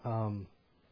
Um,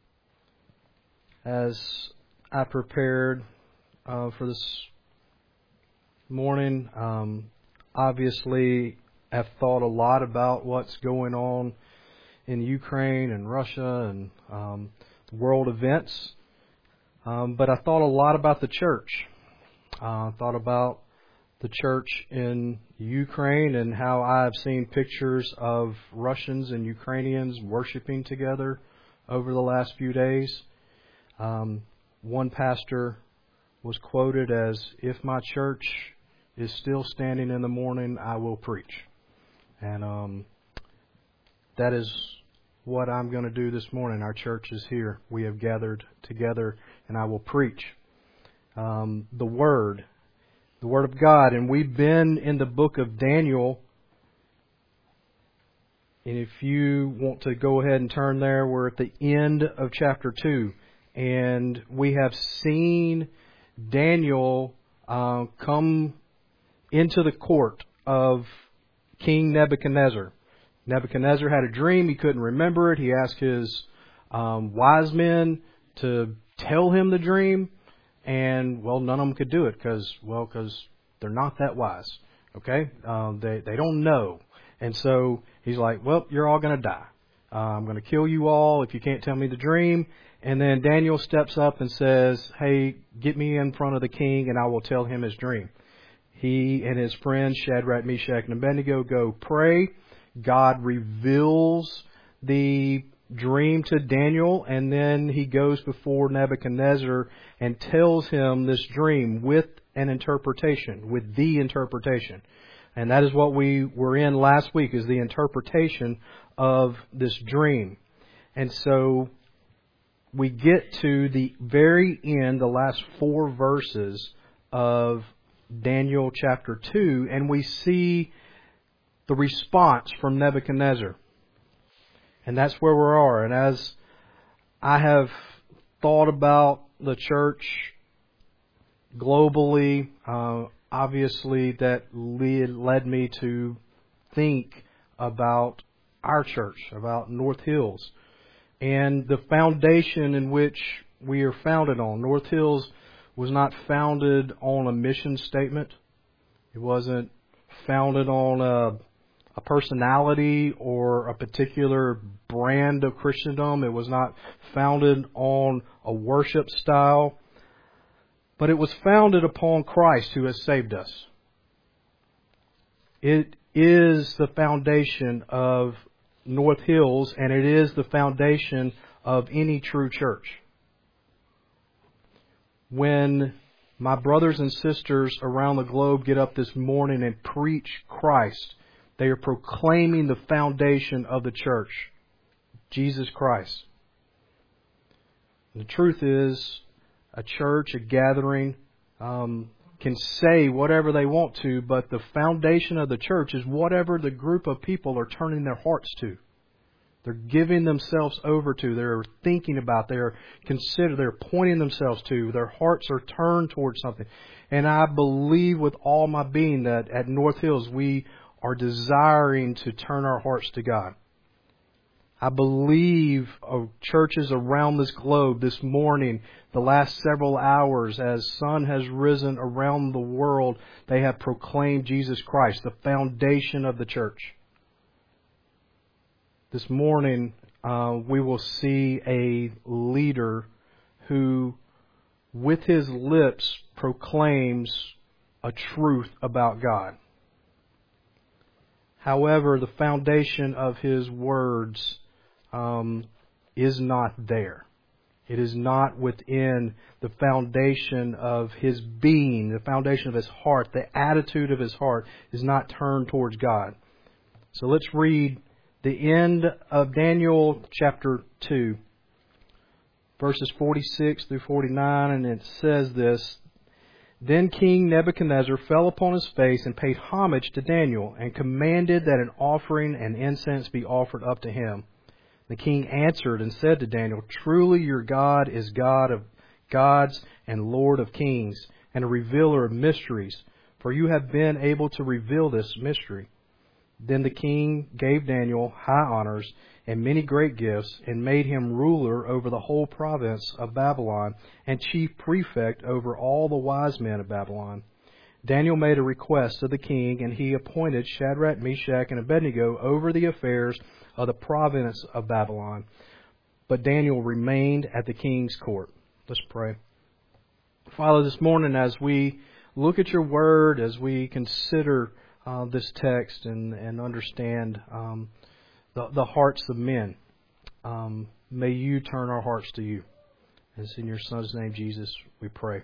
as I prepared for this morning, obviously I've thought a lot about what's going on in Ukraine and Russia and world events, but I thought a lot about the church. I thought about the church in Ukraine and how I've seen pictures of Russians and Ukrainians worshiping together over the last few days. One pastor was quoted as, "If my church is still standing in the morning, I will preach." And that is what I'm going to do this morning. Our church is here. We have gathered together, and I will preach the Word of God. And we've been in the book of Daniel. And if you want to go ahead and turn there, we're at the end of chapter 2. And we have seen Daniel come into the court of King Nebuchadnezzar. Nebuchadnezzar had a dream. He couldn't remember it. He asked his wise men to tell him the dream. And, well, none of them could do it because they're not that wise. Okay? They don't know. And so he's like, well, you're all going to die. I'm going to kill you all if you can't tell me the dream. And then Daniel steps up and says, hey, get me in front of the king and I will tell him his dream. He and his friends, Shadrach, Meshach, and Abednego, go pray. God reveals the dream to Daniel, and then he goes before Nebuchadnezzar and tells him this dream with an interpretation, with the interpretation. And that is what we were in last week, is the interpretation of this dream. And so we get to the very end, the last 4 verses of Daniel chapter 2, and we see the response from Nebuchadnezzar. And that's where we are. And as I have thought about the church globally, obviously that led me to think about our church, about North Hills, and the foundation in which we are founded on. North Hills was not founded on a mission statement. It wasn't founded on a personality or a particular brand of Christendom. It was not founded on a worship style. But it was founded upon Christ who has saved us. It is the foundation of North Hills, and it is the foundation of any true church. When my brothers and sisters around the globe get up this morning and preach Christ, they are proclaiming the foundation of the church, Jesus Christ. And the truth is, a church, a gathering, can say whatever they want to, but the foundation of the church is whatever the group of people are turning their hearts to. They're giving themselves over to, they're thinking about, they're pointing themselves to, their hearts are turned towards something. And I believe with all my being that at North Hills we are desiring to turn our hearts to God. I believe of churches around this globe this morning, the last several hours, as sun has risen around the world, they have proclaimed Jesus Christ, the foundation of the church. This morning, we will see a leader who, with his lips, proclaims a truth about God. However, the foundation of his words is not there. It is not within the foundation of his being, the foundation of his heart. The attitude of his heart is not turned towards God. So let's read the end of Daniel chapter 2, verses 46 through 49, and it says this: Then King Nebuchadnezzar fell upon his face and paid homage to Daniel, and commanded that an offering and incense be offered up to him. The king answered and said to Daniel, Truly your God is God of gods and Lord of kings, and a revealer of mysteries, for you have been able to reveal this mystery. Then the king gave Daniel high honors and many great gifts, and made him ruler over the whole province of Babylon, and chief prefect over all the wise men of Babylon. Daniel made a request to the king, and he appointed Shadrach, Meshach, and Abednego over the affairs of the province of Babylon. But Daniel remained at the king's court. Let's pray. Father, this morning as we look at your word, as we consider this text and understand the hearts of men, may you turn our hearts to you. It's in your Son's name, Jesus, we pray.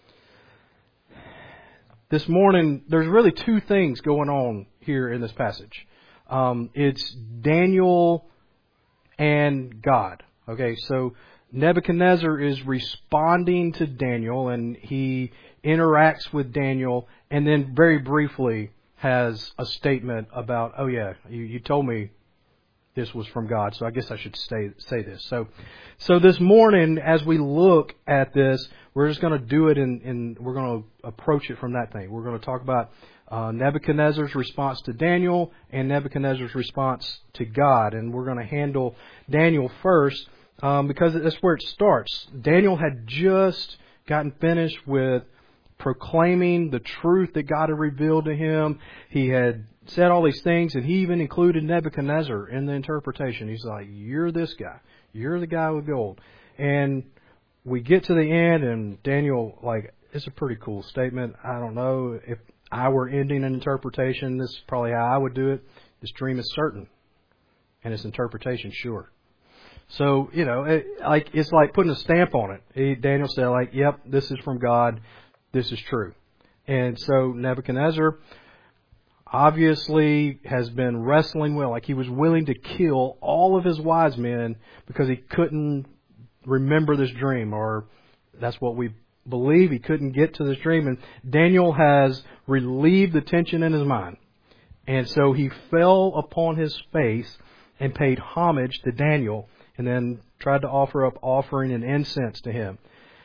This morning, there's really two things going on here in this passage. It's Daniel and God. Okay, so Nebuchadnezzar is responding to Daniel, and he interacts with Daniel, and then very briefly has a statement about, oh yeah, you told me this was from God, so I guess I should say this. So this morning, as we look at this, we're just going to do it we're going to approach it from that thing. We're going to talk about Nebuchadnezzar's response to Daniel and Nebuchadnezzar's response to God, and we're going to handle Daniel first because that's where it starts. Daniel had just gotten finished with proclaiming the truth that God had revealed to him. He had said all these things, and he even included Nebuchadnezzar in the interpretation. He's like, you're this guy. You're the guy with gold. And we get to the end, and Daniel, it's a pretty cool statement. I don't know if I were ending an interpretation, this is probably how I would do it. This dream is certain, and its interpretation sure. So, it's like putting a stamp on it. Daniel said, yep, this is from God. This is true. And so Nebuchadnezzar obviously has been wrestling with, he was willing to kill all of his wise men because he couldn't remember this dream, or that's what we believe. He couldn't get to this dream. And Daniel has relieved the tension in his mind. And so he fell upon his face and paid homage to Daniel, and then tried to offer up offering and incense to him.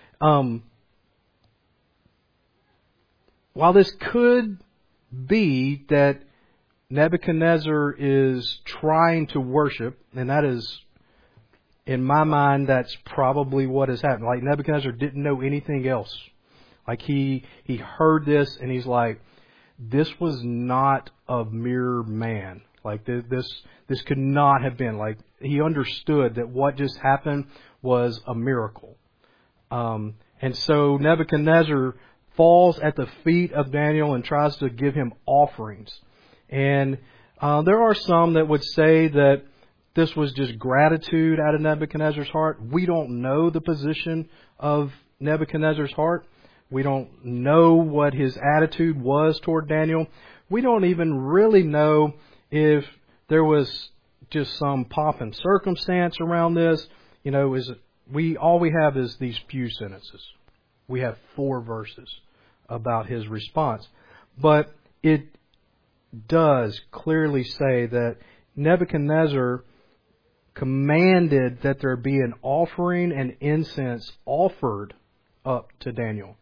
While this could be that Nebuchadnezzar is trying to worship, and that is, in my mind, that's probably what has happened. Nebuchadnezzar didn't know anything else. He heard this, and he's like, this was not a mere man. This could not have been. He understood that what just happened was a miracle. And so Nebuchadnezzar falls at the feet of Daniel and tries to give him offerings. And there are some that would say that this was just gratitude out of Nebuchadnezzar's heart. We don't know the position of Nebuchadnezzar's heart. We don't know what his attitude was toward Daniel. We don't even really know if there was just some pomp and circumstance around this. All we have is these few sentences. We have 4 verses about his response. But it does clearly say that Nebuchadnezzar commanded that there be an offering and incense offered up to Daniel.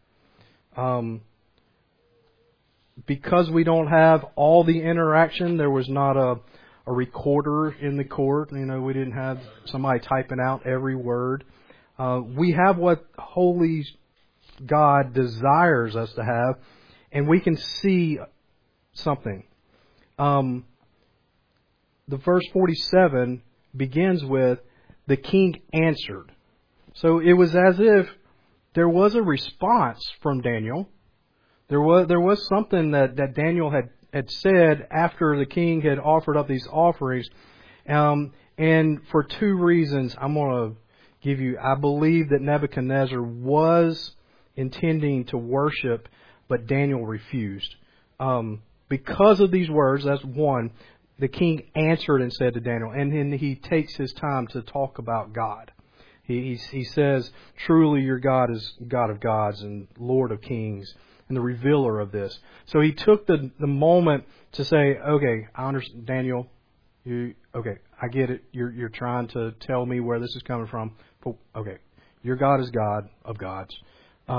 Because we don't have all the interaction, there was not a recorder in the court. We didn't have somebody typing out every word. We have what Holy God desires us to have, and we can see something. The verse 47 begins with, the king answered. So it was as if there was a response from Daniel. There was something that Daniel had said after the king had offered up these offerings. And for 2 reasons I'm going to give you. I believe that Nebuchadnezzar was intending to worship, but Daniel refused. Because of these words, that's one, the king answered and said to Daniel, and then he takes his time to talk about God. He says, truly your God is God of gods and Lord of kings and the revealer of this. So he took the moment to say, okay, I understand, Daniel, I get it. You're trying to tell me where this is coming from. But, okay, your God is God of gods.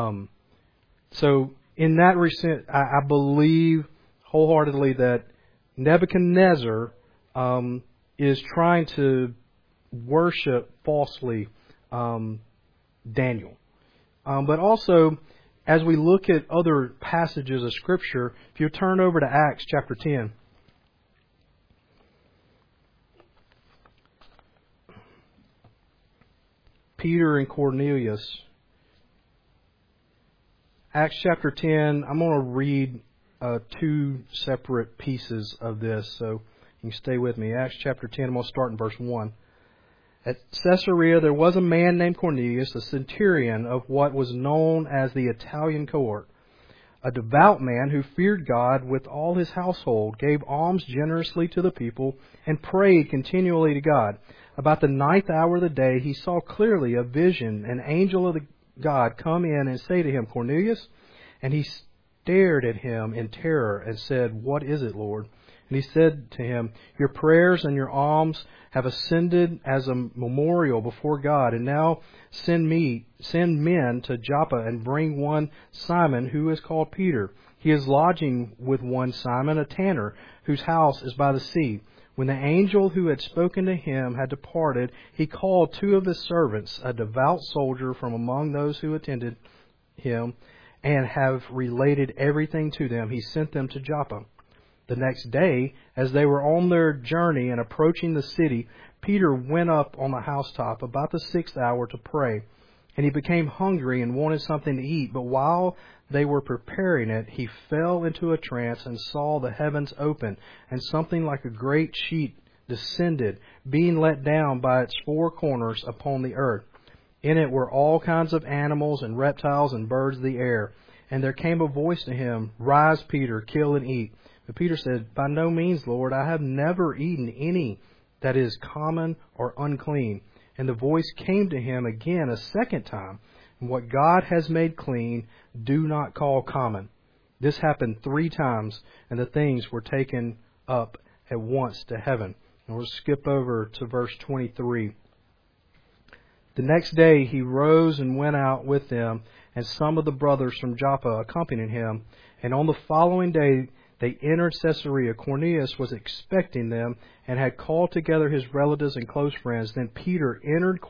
So in that respect, I believe wholeheartedly that Nebuchadnezzar is trying to worship falsely Daniel. But also, as we look at other passages of Scripture, if you turn over to Acts chapter 10. Peter and Cornelius. Acts chapter 10, I'm going to read two separate pieces of this, so you can stay with me. Acts chapter 10, I'm going to start in verse 1. At Caesarea there was a man named Cornelius, a centurion of what was known as the Italian cohort, a devout man who feared God with all his household, gave alms generously to the people, and prayed continually to God. About the 9th hour of the day he saw clearly a vision, an angel of God come in and say to him, Cornelius. And he stared at him in terror and said, What is it, Lord? And he said to him, Your prayers and your alms have ascended as a memorial before God, and now send men to Joppa and bring one Simon, who is called Peter. He is lodging with one Simon, a tanner, whose house is by the sea. When the angel who had spoken to him had departed, he called two of his servants, a devout soldier from among those who attended him, and have related everything to them. He sent them to Joppa. The next day, as they were on their journey and approaching the city, Peter went up on the housetop about the 6th hour to pray. And he became hungry and wanted something to eat. But while they were preparing it, he fell into a trance and saw the heavens open, and something like a great sheet descended, being let down by its four corners upon the earth. In it were all kinds of animals and reptiles and birds of the air. And there came a voice to him, Rise, Peter, kill and eat. But Peter said, By no means, Lord, I have never eaten any that is common or unclean. And the voice came to him again a second time, What God has made clean, do not call common. This happened 3 times, and the things were taken up at once to heaven. And we'll skip over to verse 23. The next day he rose and went out with them, and some of the brothers from Joppa accompanied him. And on the following day they entered Caesarea. Cornelius was expecting them and had called together his relatives and close friends. Then Peter entered.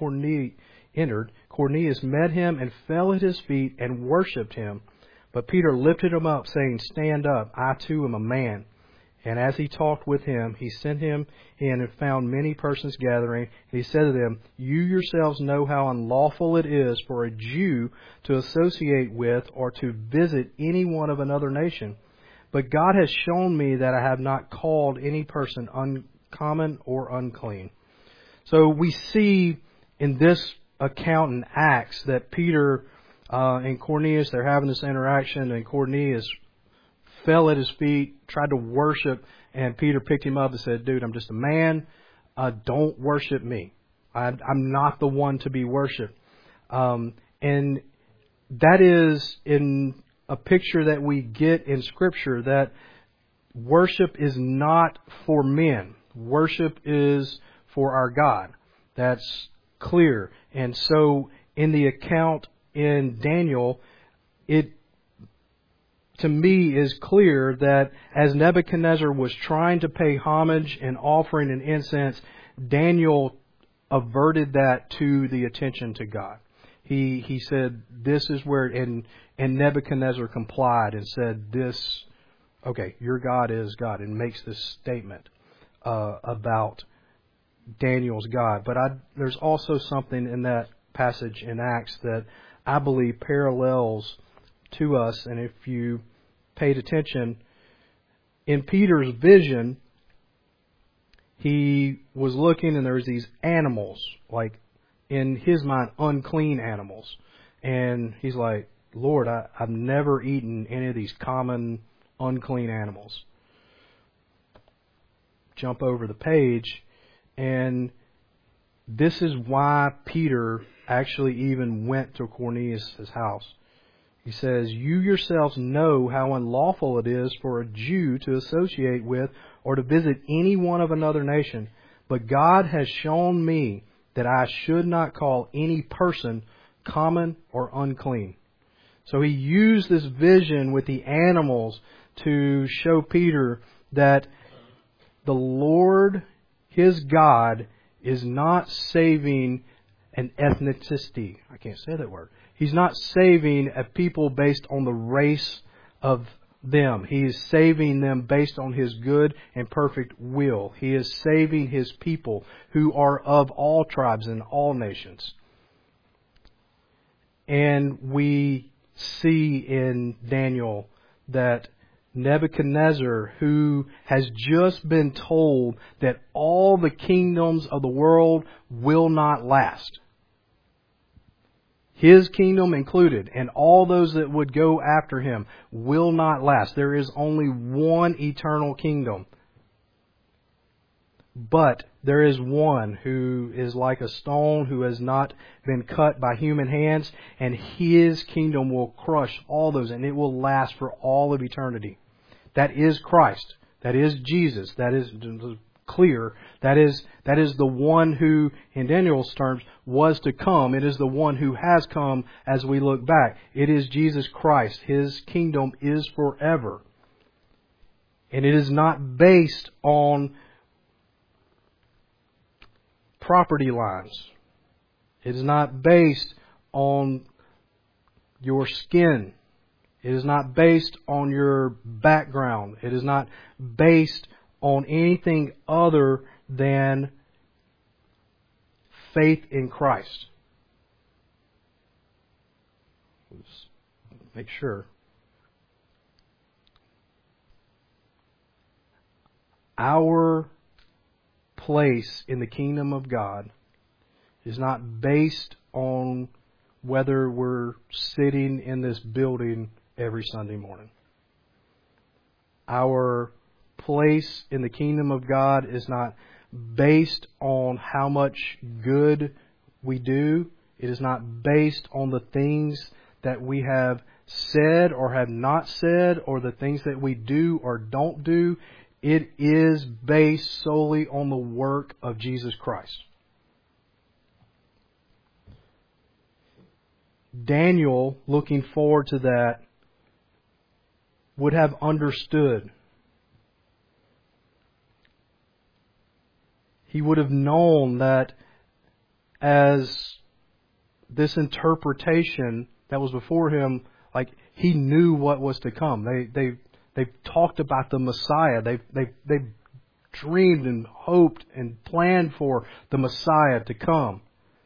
Cornelius met him and fell at his feet and worshipped him. But Peter lifted him up, saying, Stand up, I too am a man. And as he talked with him, he sent him in and found many persons gathering. And he said to them, You yourselves know how unlawful it is for a Jew to associate with or to visit anyone of another nation. But God has shown me that I have not called any person uncommon or unclean. So we see in this account in Acts that Peter and Cornelius, they're having this interaction, and Cornelius fell at his feet, tried to worship, and Peter picked him up and said, Dude, I'm just a man. Don't worship me. I'm not the one to be worshipped. And that is in a picture that we get in Scripture, that worship is not for men. Worship is for our God. That's clear. And so in the account in Daniel, it to me is clear that as Nebuchadnezzar was trying to pay homage and offering an incense, Daniel averted that to the attention to God. He said, this is where, and Nebuchadnezzar complied and said, this, okay, your God is God, and makes this statement about Daniel's God. But there's also something in that passage in Acts that I believe parallels to us, and if you paid attention, in Peter's vision, he was looking and there was these animals, like in his mind, unclean animals. And he's like, Lord, I've never eaten any of these common unclean animals. Jump over the page, and this is why Peter actually even went to Cornelius' house. He says, You yourselves know how unlawful it is for a Jew to associate with or to visit anyone of another nation. But God has shown me that I should not call any person common or unclean. So he used this vision with the animals to show Peter that the Lord, his God, is not saving an ethnicity. I can't say that word. He's not saving a people based on the race of them. He is saving them based on His good and perfect will. He is saving His people who are of all tribes and all nations. And we see in Daniel that Nebuchadnezzar, who has just been told that all the kingdoms of the world will not last, his kingdom included, and all those that would go after him will not last. There is only one eternal kingdom. But there is one who is like a stone who has not been cut by human hands, and his kingdom will crush all those, and it will last for all of eternity. That is Christ. That is Jesus. That is clear. That is the one who, in Daniel's terms, was to come. It is the one who has come as we look back. It is Jesus Christ. His kingdom is forever. And it is not based on property lines. It is not based on your skin. It is not based on your background. It is not based on anything other than faith in Christ. Let's make sure. Our place in the kingdom of God is not based on whether we're sitting in this building every Sunday morning. Our place in the kingdom of God is not based on how much good we do. It is not based on the things that we have said or have not said, or the things that we do or don't do. It is based solely on the work of Jesus Christ. Daniel, looking forward to that, would have understood. He would have known that as this interpretation that was before him, like, he knew what was to come. They've talked about the Messiah. They've dreamed and hoped and planned for the Messiah to come.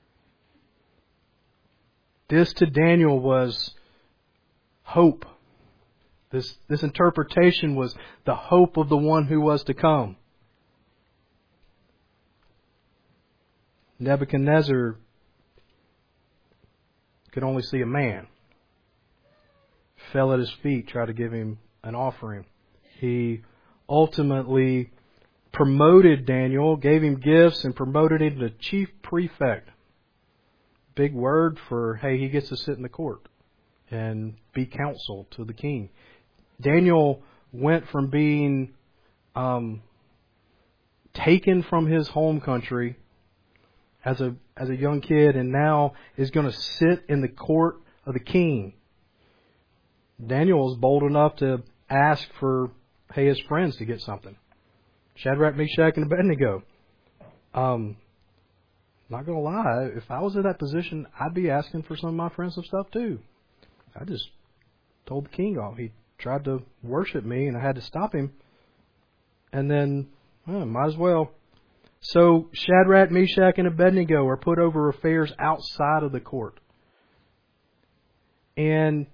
This to Daniel was hope. This interpretation was the hope of the one who was to come. Nebuchadnezzar could only see a man. Fell at his feet, tried to give him an offering. He ultimately promoted Daniel, gave him gifts, and promoted him to chief prefect. Big word for, hey, he gets to sit in the court and be counsel to the king. Daniel went from being taken from his home country as a young kid, and now is going to sit in the court of the king. Daniel was bold enough to ask for, hey, his friends to get something. Shadrach, Meshach, and Abednego. Not going to lie, if I was in that position, I'd be asking for some of my friends some stuff too. I just told the king off. He tried to worship me, and I had to stop him. And then, might as well. So Shadrach, Meshach, and Abednego are put over affairs outside of the court. And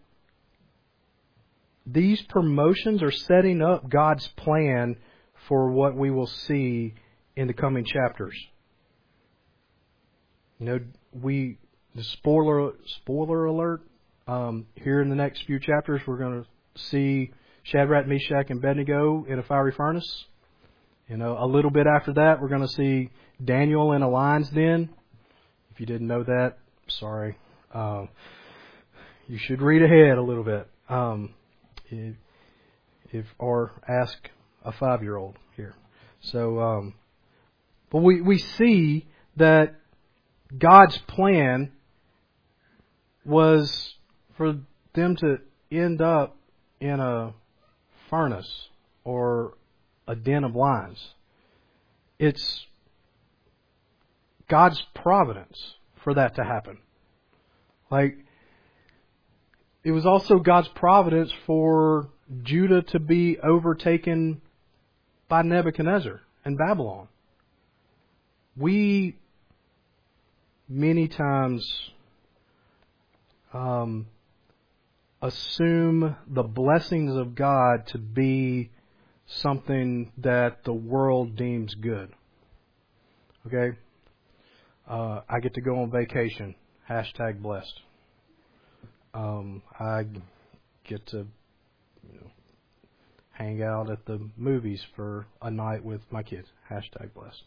these promotions are setting up God's plan for what we will see in the coming chapters. You know, the spoiler alert, here in the next few chapters, we're going to see Shadrach, Meshach, and Abednego in a fiery furnace. You know, a little bit after that, we're going to see Daniel in a lion's den. If you didn't know that, sorry. You should read ahead a little bit. Or ask a 5-year-old here. So, but we see that God's plan was for them to end up in a furnace or a den of lions. it's God's providence for that to happen. Like, it was also God's providence for Judah to be overtaken by Nebuchadnezzar and Babylon. We many times assume the blessings of God to be something that the world deems good. Okay? I get to go on vacation. #blessed. I get to hang out at the movies for a night with my kids. #blessed.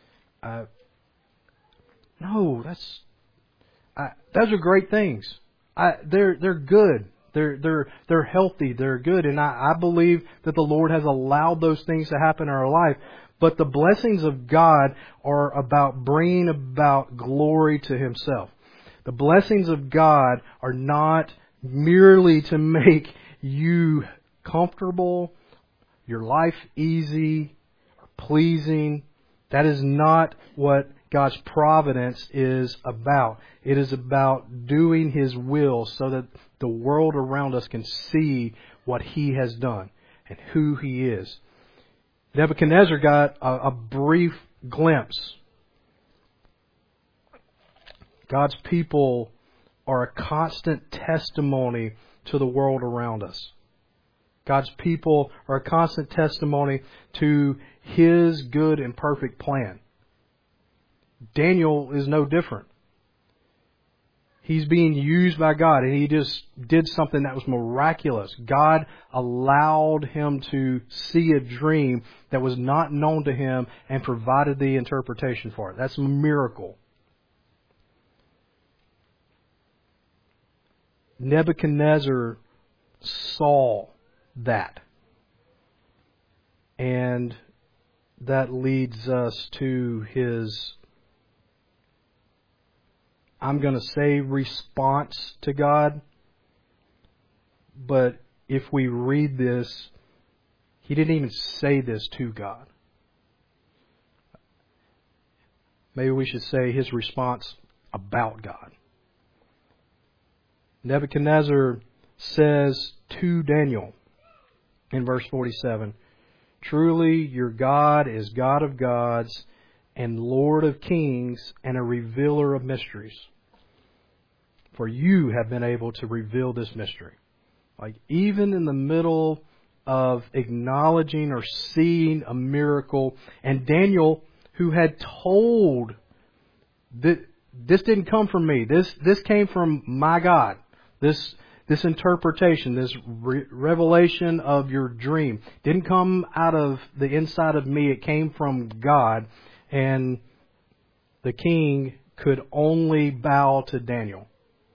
No, those are great things. They're good. They're healthy. They're good, and I believe that the Lord has allowed those things to happen in our life. But the blessings of God are about bringing about glory to Himself. The blessings of God are not merely to make you comfortable, your life easy, or pleasing. That is not what God's providence is about. It is about doing His will so that the world around us can see what He has done and who He is. Nebuchadnezzar got a brief glimpse. God's people are a constant testimony to the world around us. God's people are a constant testimony to His good and perfect plan. Daniel is no different. He's being used by God, and he just did something that was miraculous. God allowed him to see a dream that was not known to him and provided the interpretation for it. That's a miracle. Nebuchadnezzar saw that. And that leads us to his, I'm going to say, response to God. But if we read this, he didn't even say this to God. Maybe we should say his response about God. Nebuchadnezzar says to Daniel in verse 47, "Truly your God is God of gods and Lord of kings and a revealer of mysteries. For you have been able to reveal this mystery." Like, even in the middle of acknowledging or seeing a miracle, and Daniel, who had told that this didn't come from me, this came from my God. This interpretation, this revelation of your dream didn't come out of the inside of me. It came from God. And the king could only bow to Daniel.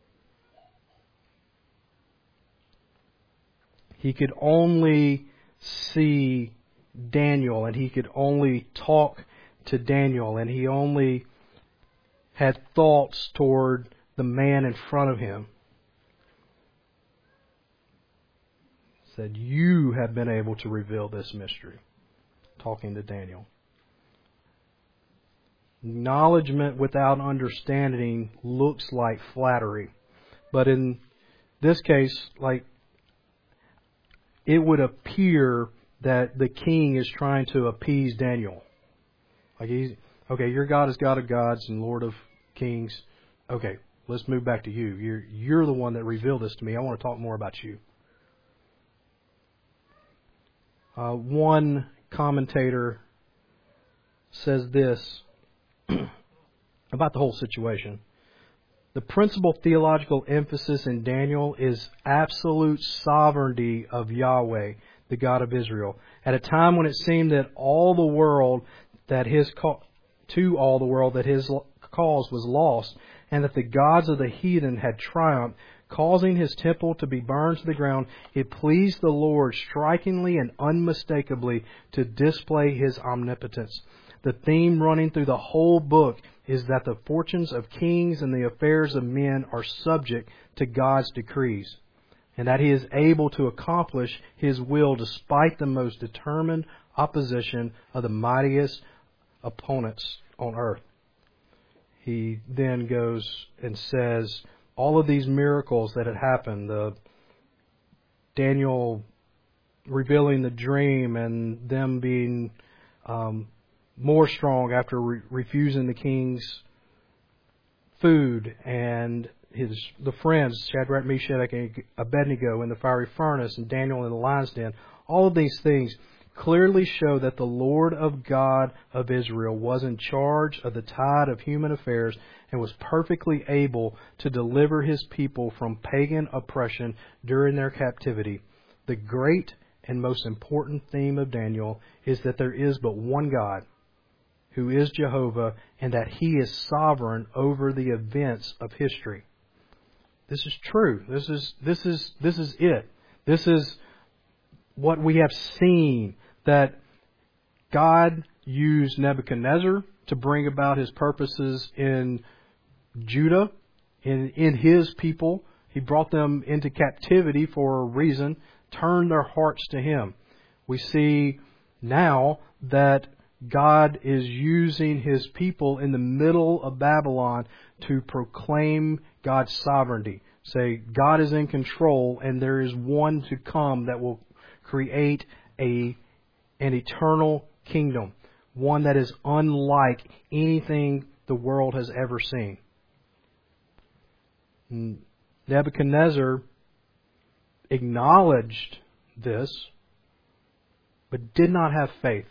He could only see Daniel, and he could only talk to Daniel, and he only had thoughts toward the man in front of him. Said, "You have been able to reveal this mystery," talking to Daniel. Acknowledgement without understanding looks like flattery. But in this case, like, it would appear that the king is trying to appease Daniel. Like, okay, your God is God of gods and Lord of kings. Okay, let's move back to you. You're the one that revealed this to me. I want to talk more about you. One commentator says this about the whole situation. "The principal theological emphasis in Daniel is absolute sovereignty of Yahweh, the God of Israel, at a time when it seemed that all the world that his cause was lost, and that the gods of the heathen had triumphed, causing his temple to be burned to the ground. It pleased the Lord strikingly and unmistakably to display his omnipotence. The theme running through the whole book is that the fortunes of kings and the affairs of men are subject to God's decrees, and that He is able to accomplish His will despite the most determined opposition of the mightiest opponents on earth. He then goes and says all of these miracles that had happened, Daniel revealing the dream and them being more strong after refusing the king's food, and the friends, Shadrach, Meshach, and Abednego in the fiery furnace, and Daniel in the lion's den. All of these things clearly show that the Lord of God of Israel was in charge of the tide of human affairs and was perfectly able to deliver His people from pagan oppression during their captivity. The great and most important theme of Daniel is that there is but one God, who is Jehovah, and that He is sovereign over the events of history. This is true. This is it. This is what we have seen, that God used Nebuchadnezzar to bring about His purposes in Judah, in His people. He brought them into captivity for a reason, turned their hearts to Him. We see now that God is using His people in the middle of Babylon to proclaim God's sovereignty. Say, God is in control, and there is one to come that will create an eternal kingdom, one that is unlike anything the world has ever seen. Nebuchadnezzar acknowledged this, but did not have faith.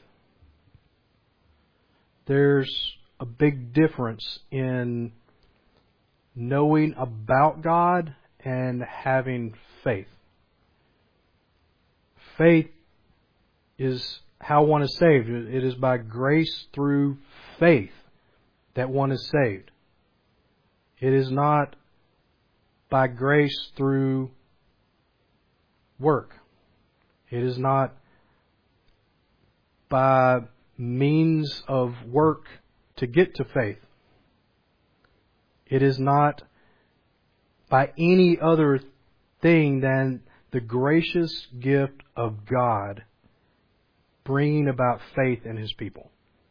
There's a big difference in knowing about God and having faith. Faith is how one is saved. It is by grace through faith that one is saved. It is not by grace through work. It is not by means of work to get to faith. It is not by any other thing than the gracious gift of God bringing about faith in His people.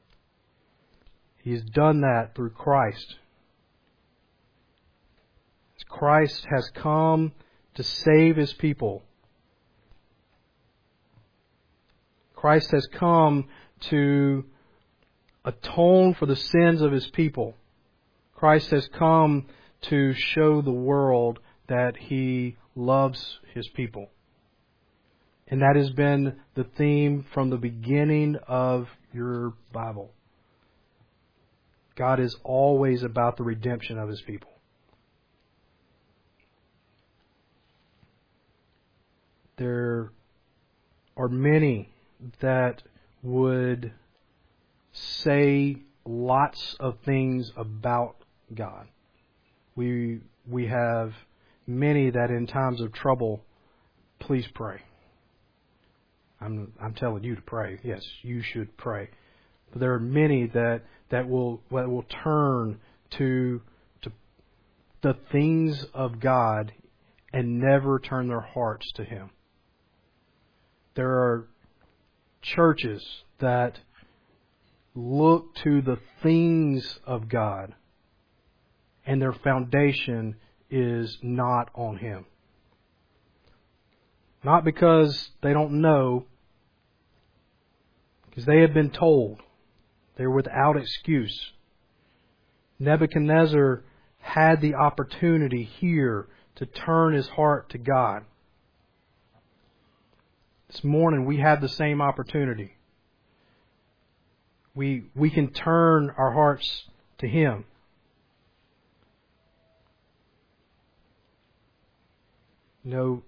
He has done that through Christ. Christ has come to save His people. Christ has come to atone for the sins of His people. Christ has come to show the world that He loves His people. And that has been the theme from the beginning of your Bible. God is always about the redemption of His people. There are many that would say lots of things about God. We have many that in times of trouble, please pray. I'm telling you to pray. Yes, you should pray. But there are many that will turn to the things of God and never turn their hearts to Him. There are churches that look to the things of God, and their foundation is not on Him. Not because they don't know, because they have been told. They're without excuse. Nebuchadnezzar had the opportunity here to turn his heart to God. This morning we have the same opportunity. We can turn our hearts to Him. You know,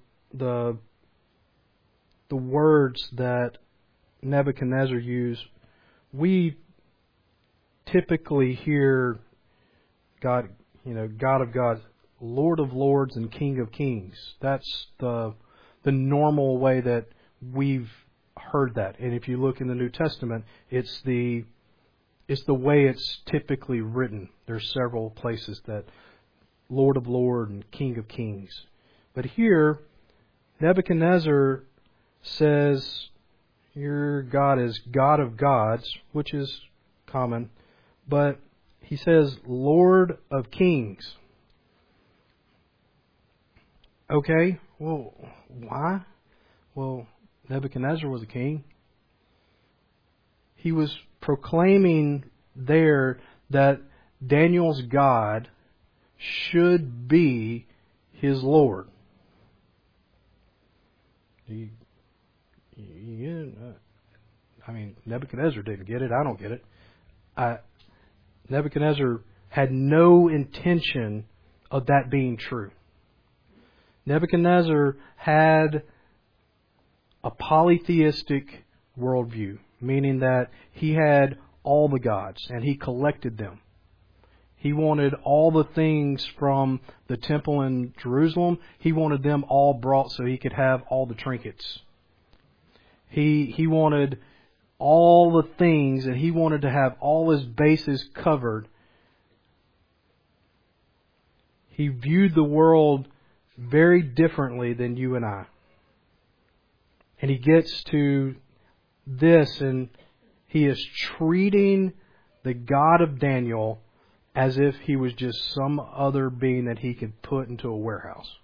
the words that Nebuchadnezzar used, we typically hear God, God of gods, Lord of lords, and King of kings. That's the normal way that we've heard that. And if you look in the New Testament, it's the way it's typically written. There's several places that Lord of lords and King of kings. But here, Nebuchadnezzar says, your God is God of gods, which is common. But he says, Lord of Kings. Okay, well, why? Well, Nebuchadnezzar was a king. He was proclaiming there that Daniel's God should be his Lord. Nebuchadnezzar didn't get it. I don't get it. Nebuchadnezzar had no intention of that being true. Nebuchadnezzar had a polytheistic worldview, meaning that he had all the gods and he collected them. He wanted all the things from the temple in Jerusalem. He wanted them all brought so he could have all the trinkets. He wanted all the things, and he wanted to have all his bases covered. He viewed the world very differently than you and I. And he gets to this, and he is treating the God of Daniel as if he was just some other being that he could put into a warehouse.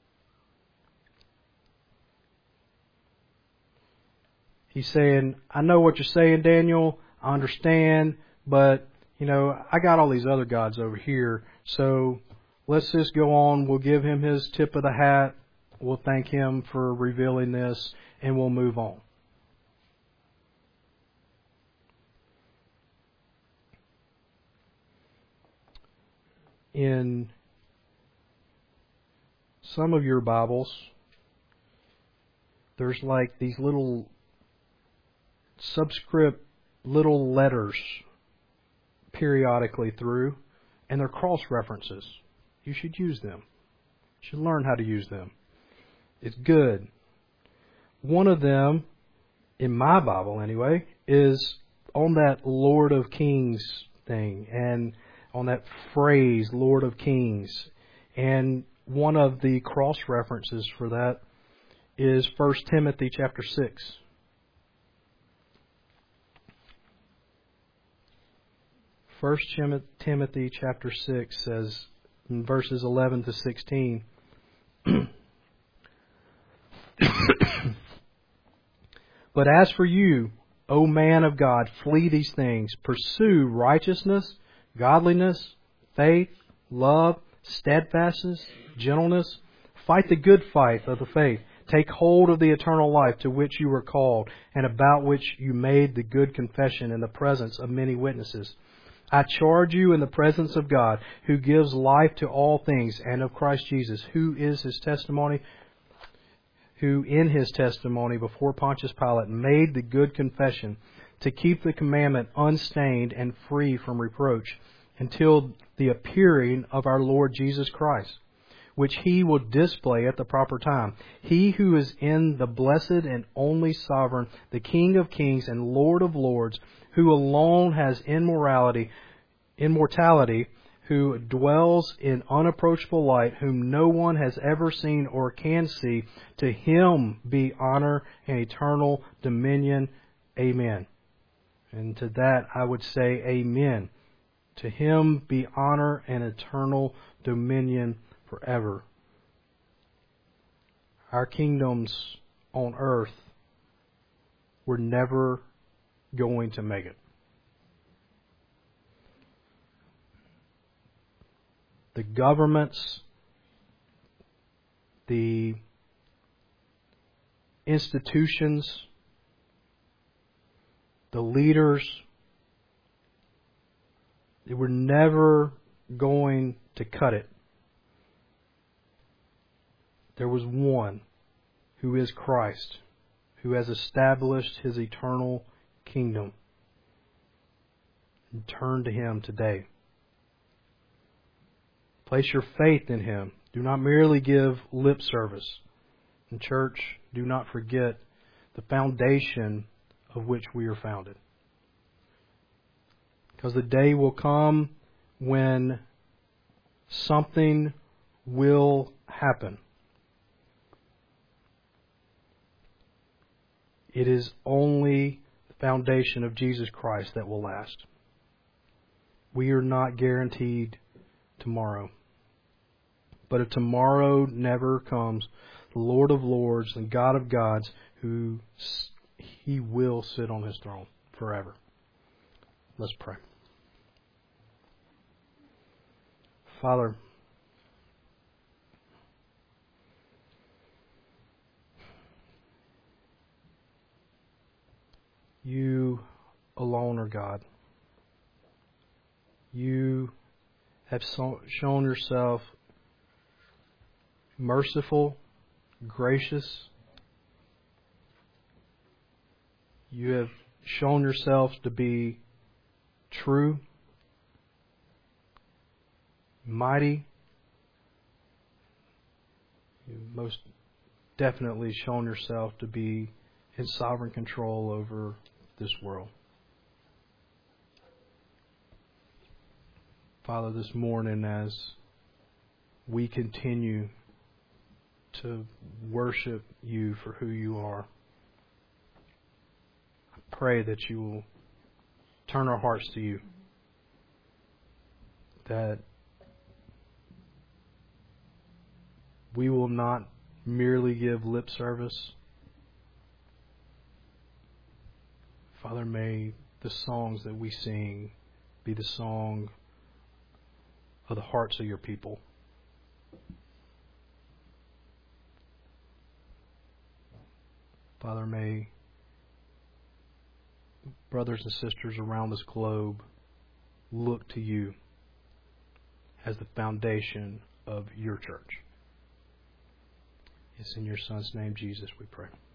He's saying, I know what you're saying, Daniel. I understand, but, I got all these other gods over here, so let's just go on. We'll give him his tip of the hat. We'll thank him for revealing this, and we'll move on. In some of your Bibles, there's like these little subscript little letters periodically through, and they're cross references. You should use them. You should learn how to use them. It's good. One of them, in my Bible anyway, is on that Lord of Kings thing, and on that phrase, Lord of Kings. And one of the cross references for that is 1 Timothy chapter 6. 1 Timothy chapter 6 says in verses 11 to 16, But as for you, O man of God, flee these things. Pursue righteousness, godliness, faith, love, steadfastness, gentleness. Fight the good fight of the faith. Take hold of the eternal life to which you were called, and about which you made the good confession in the presence of many witnesses. I charge you in the presence of God, who gives life to all things, and of Christ Jesus, who in his testimony before Pontius Pilate made the good confession, to keep the commandment unstained and free from reproach, until the appearing of our Lord Jesus Christ, which he will display at the proper time. He who is in the blessed and only sovereign, the King of kings and Lord of lords, who alone has immortality, who dwells in unapproachable light, whom no one has ever seen or can see, to him be honor and eternal dominion. Amen. And to that I would say amen. To him be honor and eternal dominion forever. Our kingdoms on earth were never going to make it. The governments, the institutions, the leaders, they were never going to cut it. There was one who is Christ, who has established his eternal kingdom. And turn to him today. Place your faith in him. Do not merely give lip service. In church, do not forget the foundation of which we are founded. Because the day will come when something will happen. It is only the foundation of Jesus Christ that will last. We are not guaranteed tomorrow. But if tomorrow never comes, the Lord of Lords and God of Gods, He will sit on His throne forever. Let's pray. Father, You alone are God. You have shown Yourself merciful, gracious. You have shown Yourself to be true, mighty. You've most definitely shown Yourself to be in sovereign control over this world. Father, this morning as we continue to worship You for who You are, I pray that You will turn our hearts to You, that we will not merely give lip service. Father, may the songs that we sing be the song of the hearts of Your people. Father, may brothers and sisters around this globe look to You as the foundation of Your church. It's in Your Son's name, Jesus, we pray.